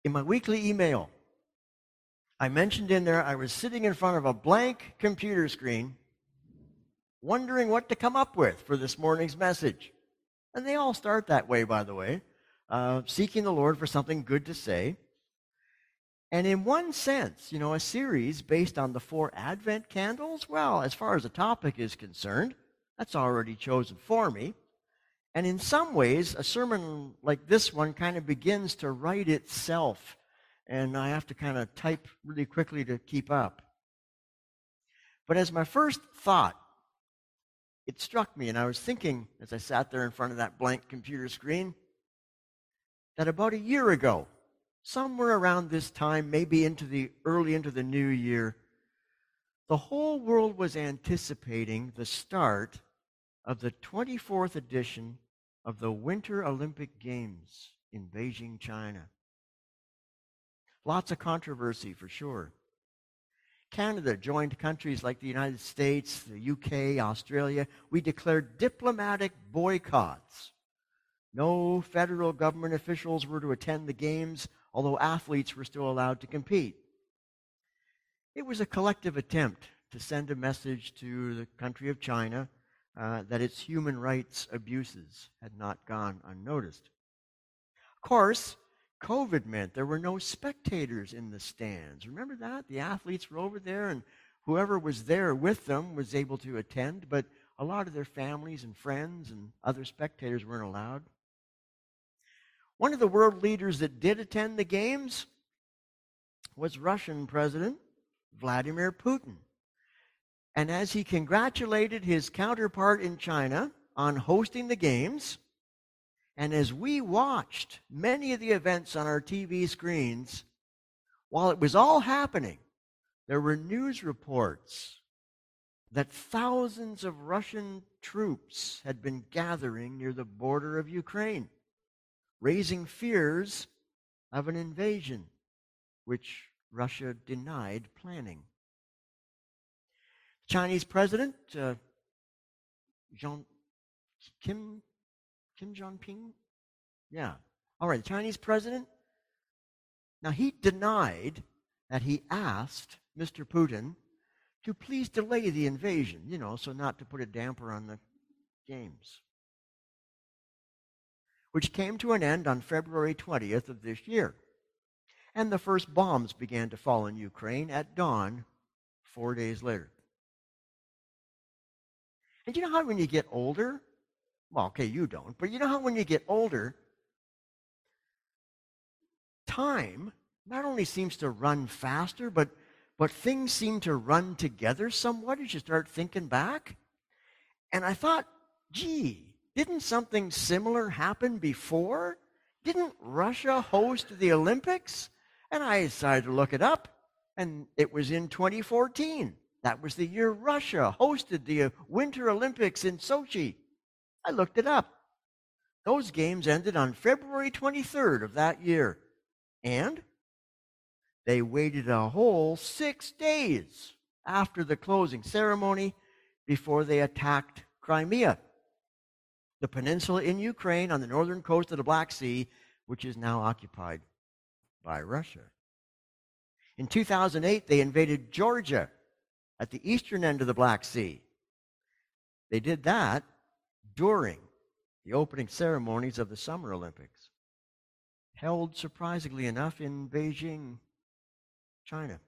In my weekly email, I mentioned in there I was sitting in front of a blank computer screen wondering what to come up with for this morning's message. And they all start that way, by the way, seeking the Lord for something good to say. And in one sense, a series based on the 4 Advent candles, well, as far as the topic is concerned, that's already chosen for me. And in some ways, a sermon like this one kind of begins to write itself. And I have to kind of type really quickly to keep up. But as my first thought, it struck me, and I was thinking as I sat there in front of that blank computer screen, that about a year ago, somewhere around this time, maybe early into the new year, the whole world was anticipating the start of the 24th edition of the Winter Olympic Games in Beijing, China. Lots of controversy for sure. Canada joined countries like the United States, the UK, Australia. We declared diplomatic boycotts. No federal government officials were to attend the games, although athletes were still allowed to compete. It was a collective attempt to send a message to the country of China that its human rights abuses had not gone unnoticed. Of course, COVID meant there were no spectators in the stands. Remember that? The athletes were over there, and whoever was there with them was able to attend, but a lot of their families and friends and other spectators weren't allowed. One of the world leaders that did attend the games was Russian President Vladimir Putin. And as he congratulated his counterpart in China on hosting the games, and as we watched many of the events on our TV screens, while it was all happening, there were news reports that thousands of Russian troops had been gathering near the border of Ukraine, raising fears of an invasion, which Russia denied planning. Chinese President Kim Jong-ping? Yeah. All right, the Chinese president. Now, he denied that he asked Mr. Putin to please delay the invasion, so not to put a damper on the games, which came to an end on February 20th of this year. And the first bombs began to fall in Ukraine at dawn 4 days later. And you know how when you get older, well, okay, you don't, but you know how when you get older, time not only seems to run faster, but things seem to run together somewhat as you start thinking back. And I thought, gee, didn't something similar happen before? Didn't Russia host the Olympics? And I decided to look it up, and it was in 2014. That was the year Russia hosted the Winter Olympics in Sochi. I looked it up. Those games ended on February 23rd of that year. And they waited a whole 6 days after the closing ceremony before they attacked Crimea, the peninsula in Ukraine on the northern coast of the Black Sea, which is now occupied by Russia. In 2008, they invaded Georgia at the eastern end of the Black Sea. They did that during the opening ceremonies of the Summer Olympics, held surprisingly enough in Beijing, China.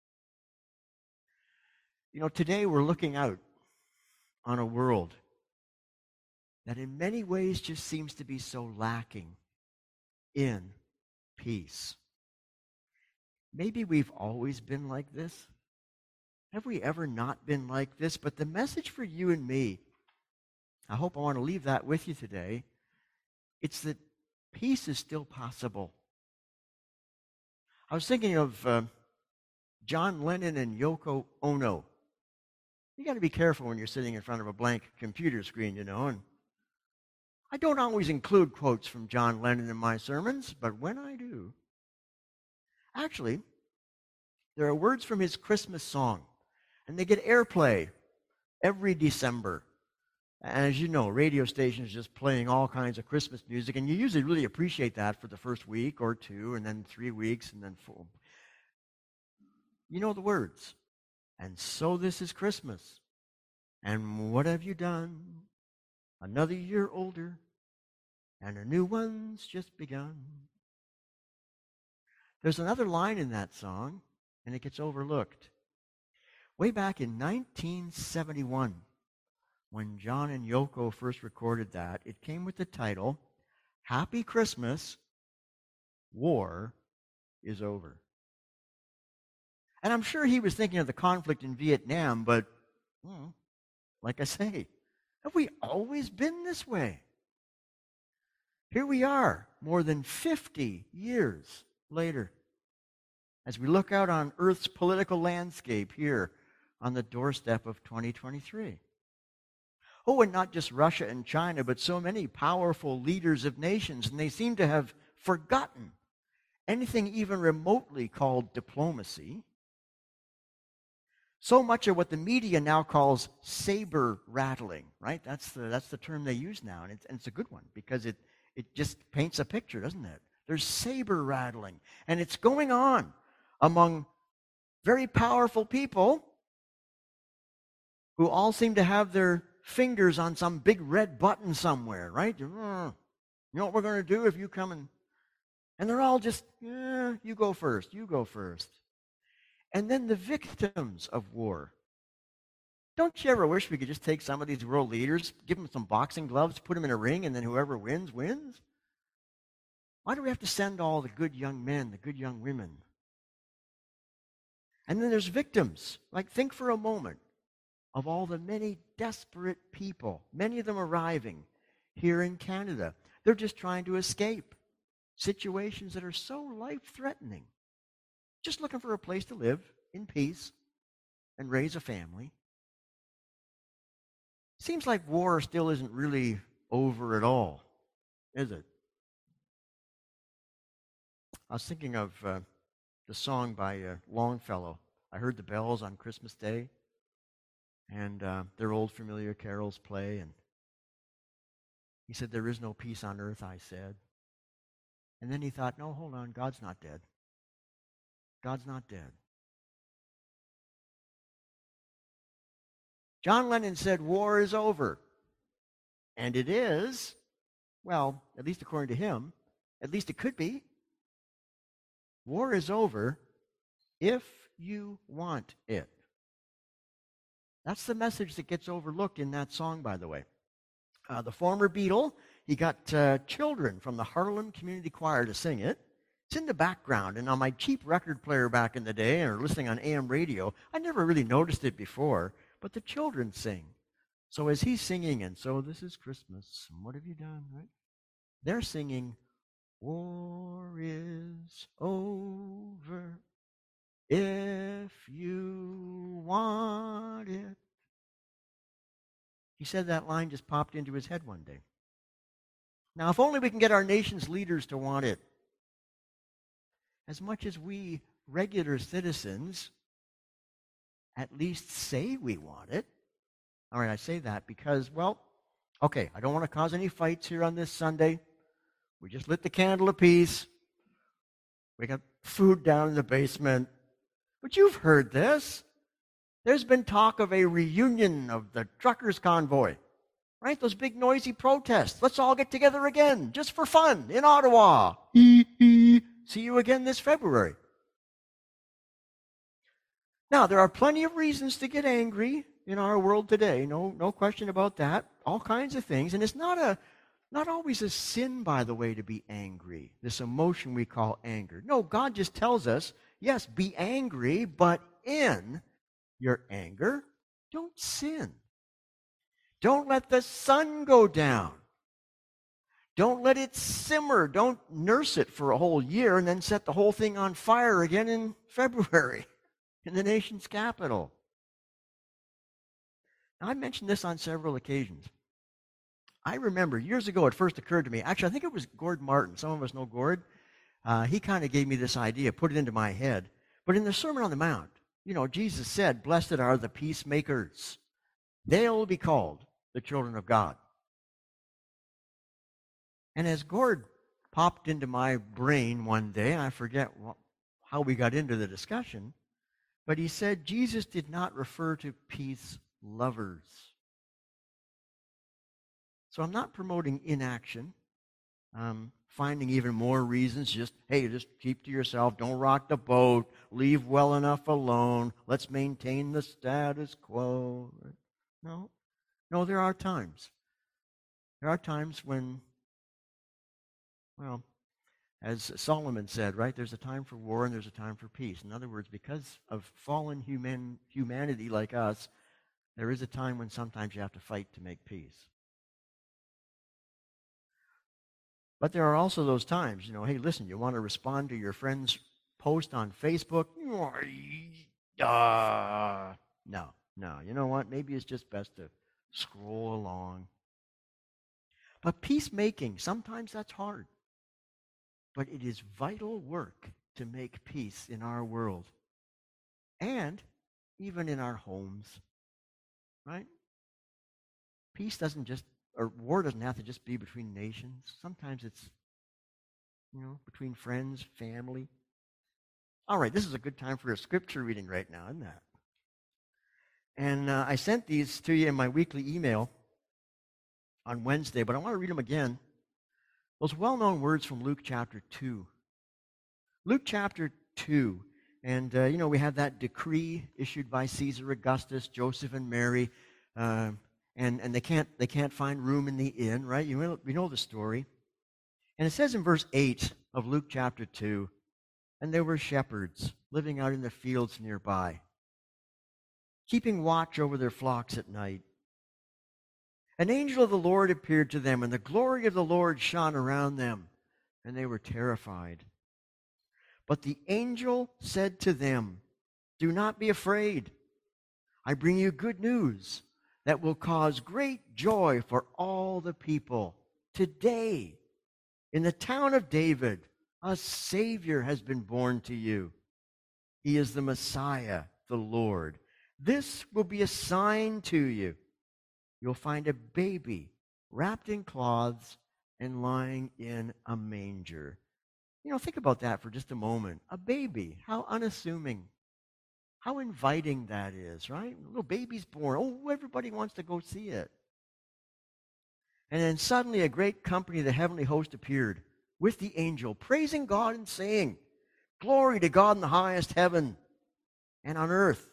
Today we're looking out on a world that in many ways just seems to be so lacking in peace. Maybe we've always been like this. Have we ever not been like this? But the message for you and me, I hope I want to leave that with you today, it's that peace is still possible. I was thinking of John Lennon and Yoko Ono. You got to be careful when you're sitting in front of a blank computer screen, and I don't always include quotes from John Lennon in my sermons, but when I do, actually, there are words from his Christmas song, and they get airplay every December. And as you know, radio stations just playing all kinds of Christmas music, and you usually really appreciate that for the first week or two, and then 3 weeks, and then 4. You know the words. And so this is Christmas. And what have you done? Another year older, and a new one's just begun. There's another line in that song, and it gets overlooked. Way back in 1971, when John and Yoko first recorded that, it came with the title, Happy Christmas, War is Over. And I'm sure he was thinking of the conflict in Vietnam, but, like I say, have we always been this way? Here we are, more than 50 years later, as we look out on Earth's political landscape here on the doorstep of 2023. Oh, and not just Russia and China, but so many powerful leaders of nations, and they seem to have forgotten anything even remotely called diplomacy. So much of what the media now calls saber rattling, right? That's the term they use now, and it's a good one because it just paints a picture, doesn't it? There's saber rattling, and it's going on among very powerful people who all seem to have their fingers on some big red button somewhere, right? You know what we're going to do if you come and they're all just, you go first, you go first. And then the victims of war. Don't you ever wish we could just take some of these world leaders, give them some boxing gloves, put them in a ring, and then whoever wins, wins? Why do we have to send all the good young men, the good young women? And then there's victims. Like, think for a moment of all the many desperate people, many of them arriving here in Canada. They're just trying to escape situations that are so life-threatening. Just looking for a place to live in peace and raise a family. Seems like war still isn't really over at all, is it? I was thinking of the song by Longfellow. I heard the bells on Christmas Day, and their old familiar carols play, and he said, "There is no peace on earth," I said. And then he thought, no, hold on, God's not dead. God's not dead. John Lennon said, war is over. And it is. Well, at least according to him. At least it could be. War is over if you want it. That's the message that gets overlooked in that song, by the way. The former Beatle, he got children from the Harlem Community Choir to sing it. It's in the background, and on my cheap record player back in the day, or listening on AM radio, I never really noticed it before, but the children sing. So as he's singing, and so this is Christmas, and what have you done, right? They're singing, war is over if you want it. He said that line just popped into his head one day. Now, if only we can get our nation's leaders to want it. As much as we regular citizens at least say we want it. All right, I say that because, well, okay, I don't want to cause any fights here on this Sunday. We just lit the candle of peace. We got food down in the basement. But you've heard this. There's been talk of a reunion of the truckers' convoy, right? Those big noisy protests. Let's all get together again, just for fun, in Ottawa. See you again this February. Now, there are plenty of reasons to get angry in our world today. No question about that. All kinds of things. And it's not always a sin, by the way, to be angry, this emotion we call anger. No, God just tells us, yes, be angry, but in your anger, don't sin. Don't let the sun go down. Don't let it simmer. Don't nurse it for a whole year and then set the whole thing on fire again in February in the nation's capital. Now, I mentioned this on several occasions. I remember years ago it first occurred to me. Actually, I think it was Gord Martin. Some of us know Gord. He kind of gave me this idea, put it into my head. But in the Sermon on the Mount, Jesus said, "Blessed are the peacemakers. They'll be called the children of God. And as Gord popped into my brain one day, I forget how we got into the discussion, but he said Jesus did not refer to peace lovers. So I'm not promoting inaction. Finding even more reasons, just keep to yourself, don't rock the boat, leave well enough alone, let's maintain the status quo. No, there are times. There are times when, well, as Solomon said, right, there's a time for war and there's a time for peace. In other words, because of fallen humanity like us, there is a time when sometimes you have to fight to make peace. But there are also those times, hey, listen, you want to respond to your friend's post on Facebook? No. You know what? Maybe it's just best to scroll along. But peacemaking, sometimes that's hard. But it is vital work to make peace in our world. And even in our homes. Right? Peace war doesn't have to just be between nations. Sometimes it's, between friends, family. All right, this is a good time for a scripture reading right now, isn't that? And I sent these to you in my weekly email on Wednesday, but I want to read them again. Those well-known words from Luke chapter 2. Luke chapter 2. And, we have that decree issued by Caesar Augustus, Joseph and Mary, and they can't find room in the inn, right? We know the story. And it says in verse 8 of Luke chapter 2, and there were shepherds living out in the fields nearby, keeping watch over their flocks at night. An angel of the Lord appeared to them, and the glory of the Lord shone around them, and they were terrified. But the angel said to them, "Do not be afraid. I bring you good news that will cause great joy for all the people. Today, in the town of David, a Savior has been born to you. He is the Messiah, the Lord. This will be a sign to you. You'll find a baby wrapped in cloths and lying in a manger." Think about that for just a moment. A baby, how unassuming, how inviting that is, right? A little baby's born. Oh, everybody wants to go see it. And then suddenly a great company of the heavenly host appeared with the angel, praising God and saying, "Glory to God in the highest heaven, and on earth,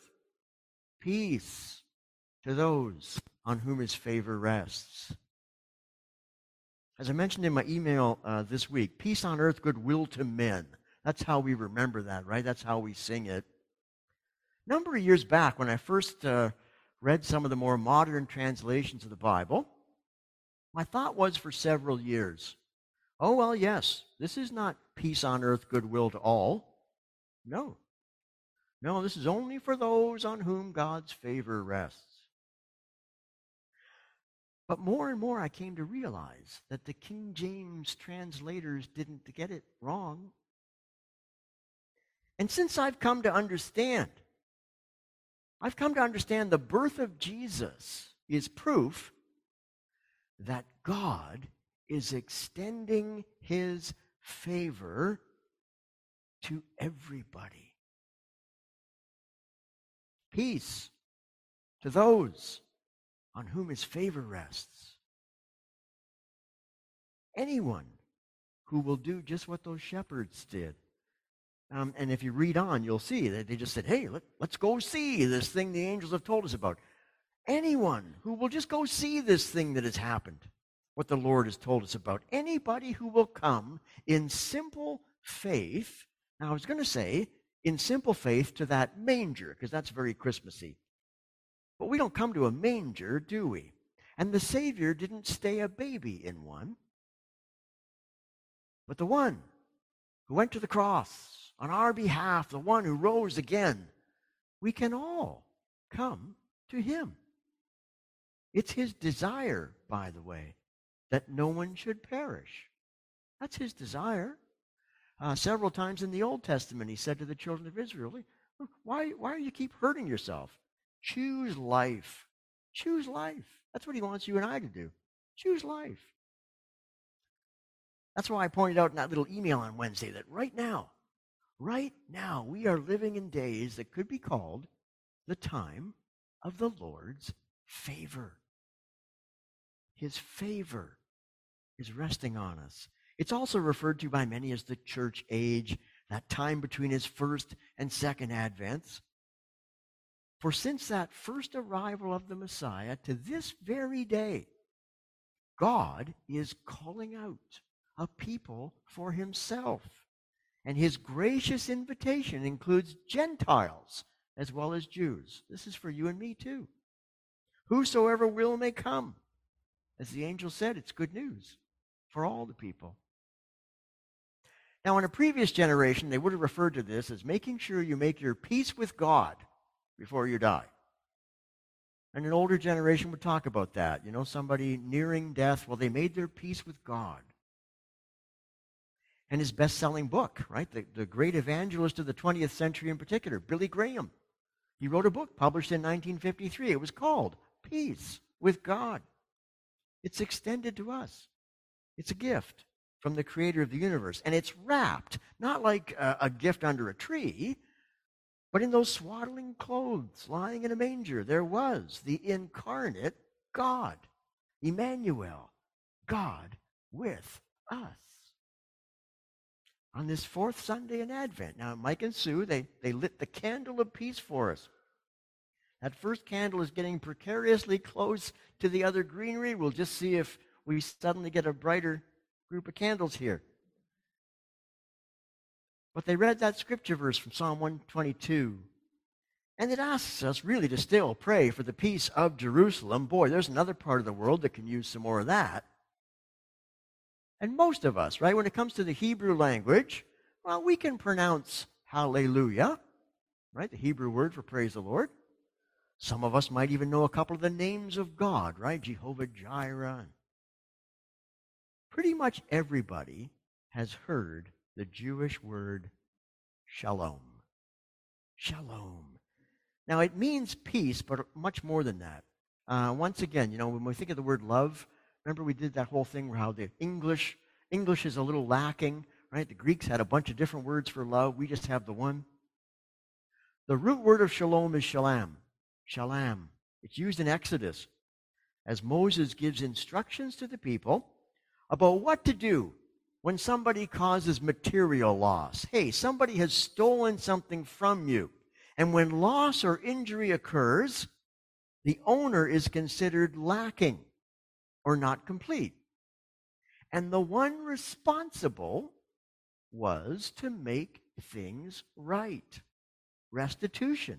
peace to those on whom his favor rests." As I mentioned in my email this week, peace on earth, goodwill to men. That's how we remember that, right? That's how we sing it. A number of years back, when I first read some of the more modern translations of the Bible, my thought was for several years, oh, well, yes, this is not peace on earth, goodwill to all. No, this is only for those on whom God's favor rests. But more and more I came to realize that the King James translators didn't get it wrong. And since I've come to understand the birth of Jesus is proof that God is extending his favor to everybody. Peace to those on whom his favor rests. Anyone who will do just what those shepherds did. And if you read on, you'll see that they just said, "Hey, let's go see this thing the angels have told us about." Anyone who will just go see this thing that has happened, what the Lord has told us about. Anybody who will come in simple faith. Now, I was going to say, in simple faith to that manger, because that's very Christmassy. But we don't come to a manger, do we? And the Savior didn't stay a baby in one. But the one who went to the cross on our behalf, the one who rose again, we can all come to him. It's his desire, by the way, that no one should perish. That's his desire. Several times in the Old Testament, he said to the children of Israel, why do you keep hurting yourself? Choose life. Choose life. That's what he wants you and I to do. Choose life. That's why I pointed out in that little email on Wednesday that right now, we are living in days that could be called the time of the Lord's favor. His favor is resting on us. It's also referred to by many as the church age, that time between his first and second advents. For since that first arrival of the Messiah to this very day, God is calling out a people for himself. And his gracious invitation includes Gentiles as well as Jews. This is for you and me too. Whosoever will may come. As the angel said, it's good news for all the people. Now, in a previous generation, they would have referred to this as making sure you make your peace with God before you die. And an older generation would talk about that. You know, somebody nearing death, well, they made their peace with God. And his best-selling book, right, the great evangelist of the 20th century in particular, Billy Graham, he wrote a book published in 1953. It was called Peace with God. It's extended to us. It's a gift from the creator of the universe. And it's wrapped, not like a gift under a tree, but in those swaddling clothes lying in a manger, there was the incarnate God, Emmanuel, God with us. On this fourth Sunday in Advent. Now, Mike and Sue, they lit the candle of peace for us. That first candle is getting precariously close to the other greenery. We'll just see if we suddenly get a brighter group of candles here. But they read that scripture verse from Psalm 122. And it asks us really to still pray for the peace of Jerusalem. Boy, there's another part of the world that can use some more of that. And most of us, right, when it comes to the Hebrew language, well, we can pronounce hallelujah, right, the Hebrew word for praise the Lord. Some of us might even know a couple of the names of God, right, Jehovah Jireh. Pretty much everybody has heard the Jewish word shalom. Shalom. Now, it means peace, but much more than that. Once again, you know, when we think of the word love, remember we did that whole thing where how the English is a little lacking, right? The Greeks had a bunch of different words for love. We just have the one. The root word of shalom is shalom. Shalom. It's used in Exodus as Moses gives instructions to the people about what to do when somebody causes material loss. Hey, somebody has stolen something from you. And when loss or injury occurs, the owner is considered lacking or not complete. And the one responsible was to make things right. Restitution.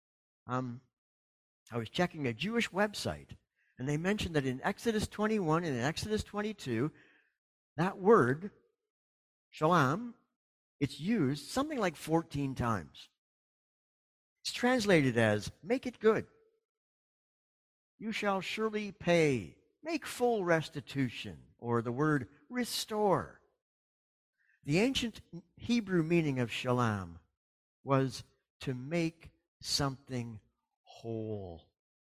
I was checking a Jewish website, and they mentioned that in Exodus 21 and in Exodus 22, that word, shalom, it's used something like 14 times. It's translated as, make it good. You shall surely pay. Make full restitution, or the word restore. The ancient Hebrew meaning of shalom was to make something whole.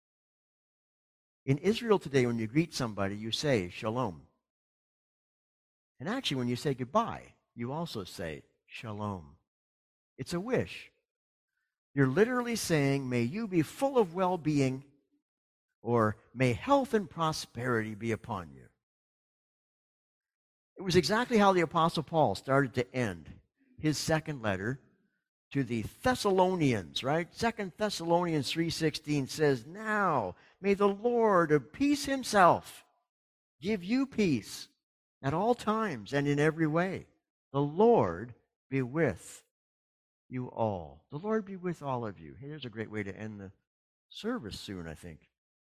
In Israel today, when you greet somebody, you say shalom. And actually, when you say goodbye, you also say shalom. It's a wish. You're literally saying, may you be full of well-being, or may health and prosperity be upon you. It was exactly how the Apostle Paul started to end his second letter to the Thessalonians, right? 2 Thessalonians 3:16 says, now may the Lord of peace himself give you peace at all times and in every way. The Lord be with you all. The Lord be with all of you. Hey, there's a great way to end the service soon, I think.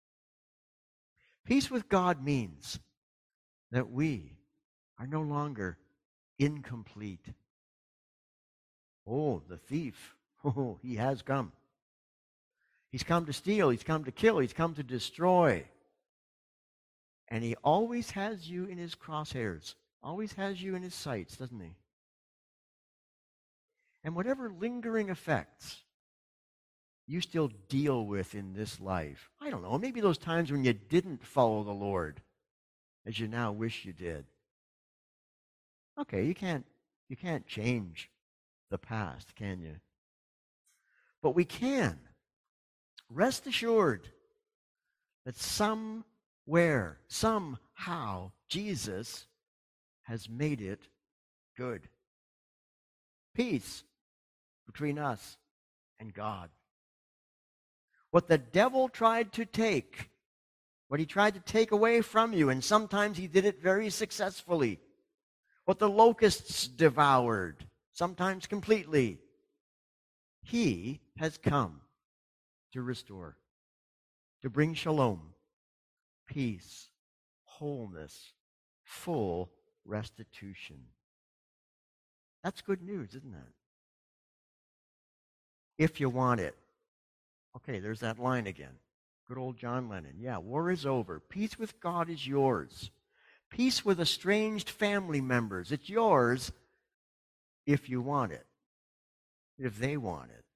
Peace with God means that we are no longer incomplete. Oh, the thief. Oh, he has come. He's come to steal. He's come to kill. He's come to destroy. And he always has you in his crosshairs. Always has you in his sights, doesn't he? And whatever lingering effects you still deal with in this life? I don't know, maybe those times when you didn't follow the Lord as you now wish you did. Okay, you can't change the past, can you? But we can. Rest assured that somewhere, somehow, Jesus has made it good. Peace between us and God. What the devil tried to take, what he tried to take away from you, and sometimes he did it very successfully. What the locusts devoured, sometimes completely, he has come to restore, to bring shalom, peace, wholeness, full restitution. That's good news, isn't it? If you want it. Okay, there's that line again. Good old John Lennon. Yeah, war is over. Peace with God is yours. Peace with estranged family members. It's yours if you want it, if they want it.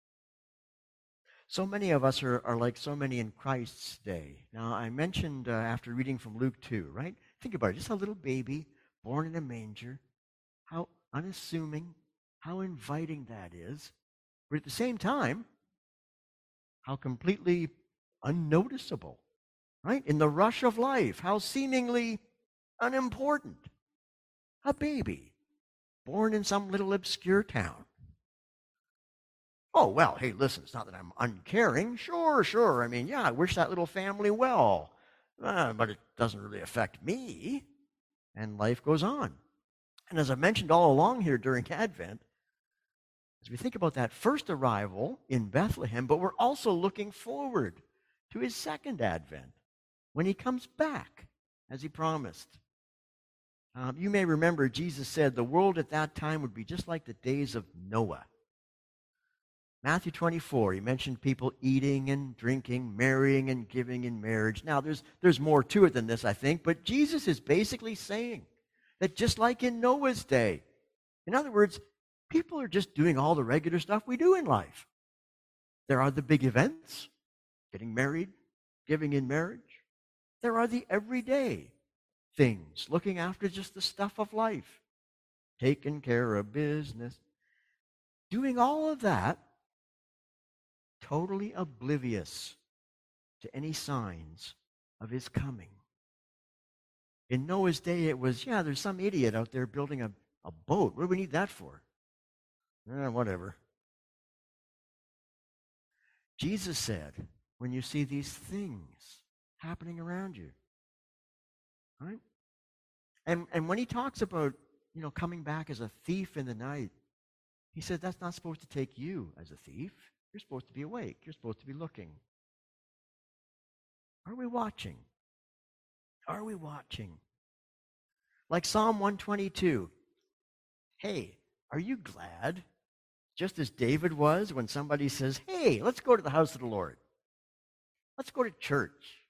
So many of us are like so many in Christ's day. Now, I mentioned after reading from Luke 2, right? Think about it. Just a little baby born in a manger. How unassuming, how inviting that is. But at the same time, how completely unnoticeable, right? In the rush of life, how seemingly unimportant. A baby born in some little obscure town. Oh, well, hey, listen, it's not that I'm uncaring. Sure. I mean, yeah, I wish that little family well. But it doesn't really affect me. And life goes on. And as I mentioned all along here during Advent, as we think about that first arrival in Bethlehem, but we're also looking forward to his second advent when he comes back as he promised. You may remember Jesus said the world at that time would be just like the days of Noah. Matthew 24, he mentioned people eating and drinking, marrying and giving in marriage. Now, there's more to it than this, I think, but Jesus is basically saying that just like in Noah's day, in other words, people are just doing all the regular stuff we do in life. There are the big events, getting married, giving in marriage. There are the everyday things, looking after just the stuff of life, taking care of business, doing all of that, totally oblivious to any signs of his coming. In Noah's day, it was, there's some idiot out there building a boat. What do we need that for? Whatever. Jesus said, when you see these things happening around you, right? And when he talks about, coming back as a thief in the night, he said that's not supposed to take you as a thief. You're supposed to be awake. You're supposed to be looking. Are we watching? Are we watching? Like Psalm 122. Hey, are you glad, just as David was, when somebody says, hey, let's go to the house of the Lord. Let's go to church.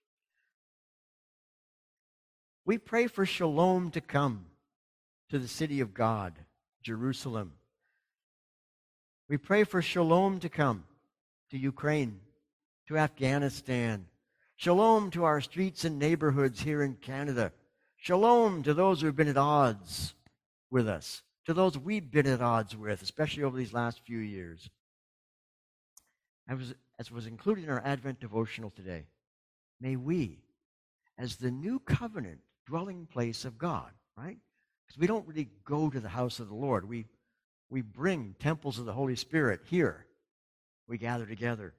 We pray for shalom to come to the city of God, Jerusalem. We pray for shalom to come to Ukraine, to Afghanistan. Shalom to our streets and neighborhoods here in Canada. Shalom to those who have been at odds with us, to those we've been at odds with, especially over these last few years. As was included in our Advent devotional today, may we, as the new covenant dwelling place of God, right? Because we don't really go to the house of the Lord. We bring temples of the Holy Spirit here. We gather together.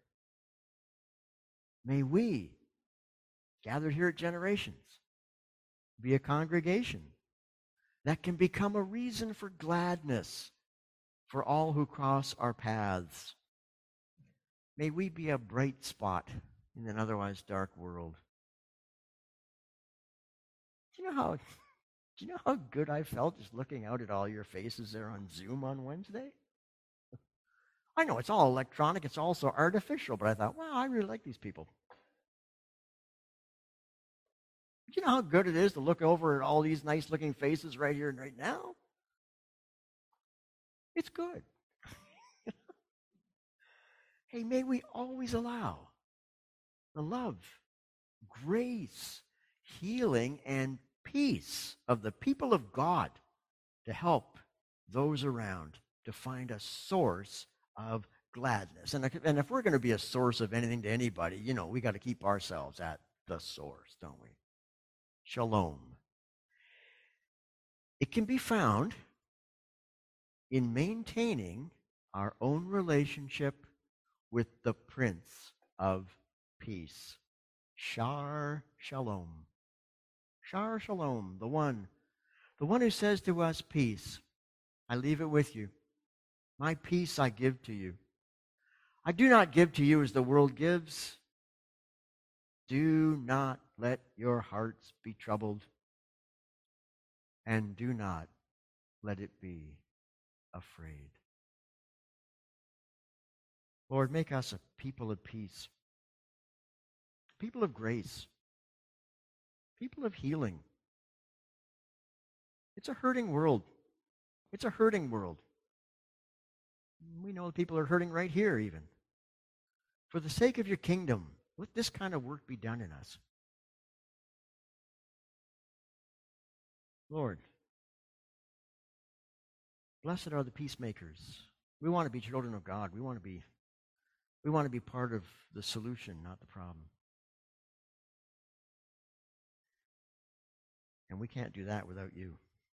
May we, gathered here at Generations, be a congregation that can become a reason for gladness for all who cross our paths. May we be a bright spot in an otherwise dark world. Do you know how good I felt just looking out at all your faces there on Zoom on Wednesday? I know it's all electronic, it's also artificial, but I thought, wow, I really like these people. Do you know how good it is to look over at all these nice-looking faces right here and right now? It's good. Hey, may we always allow the love, grace, healing, and peace of the people of God to help those around to find a source of gladness. And if we're going to be a source of anything to anybody, we got to keep ourselves at the source, don't we? Shalom. It can be found in maintaining our own relationship with the Prince of Peace. Shar Shalom. Shar Shalom, the one who says to us, peace, I leave it with you. My peace I give to you. I do not give to you as the world gives. Do not let your hearts be troubled, and do not let it be afraid. Lord, make us a people of peace, people of grace, people of healing. It's a hurting world. It's a hurting world. We know people are hurting right here even. For the sake of your kingdom, let this kind of work be done in us. Lord, blessed are the peacemakers. We want to be children of God. We want to be part of the solution, not the problem. And we can't do that without you.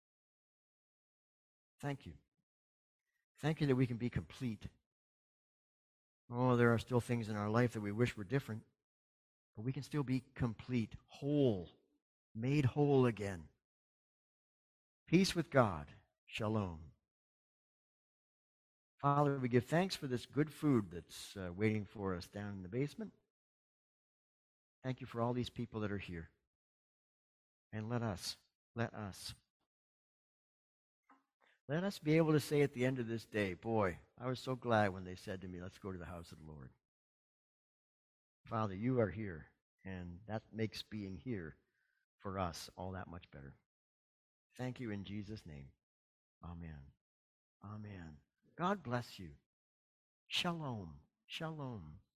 Thank you. Thank you that we can be complete. Oh, there are still things in our life that we wish were different, but we can still be complete, whole, made whole again. Peace with God. Shalom. Father, we give thanks for this good food that's waiting for us down in the basement. Thank you for all these people that are here. And let us be able to say at the end of this day, boy, I was so glad when they said to me, let's go to the house of the Lord. Father, you are here, and that makes being here for us all that much better. Thank you in Jesus' name. Amen. Amen. God bless you. Shalom. Shalom.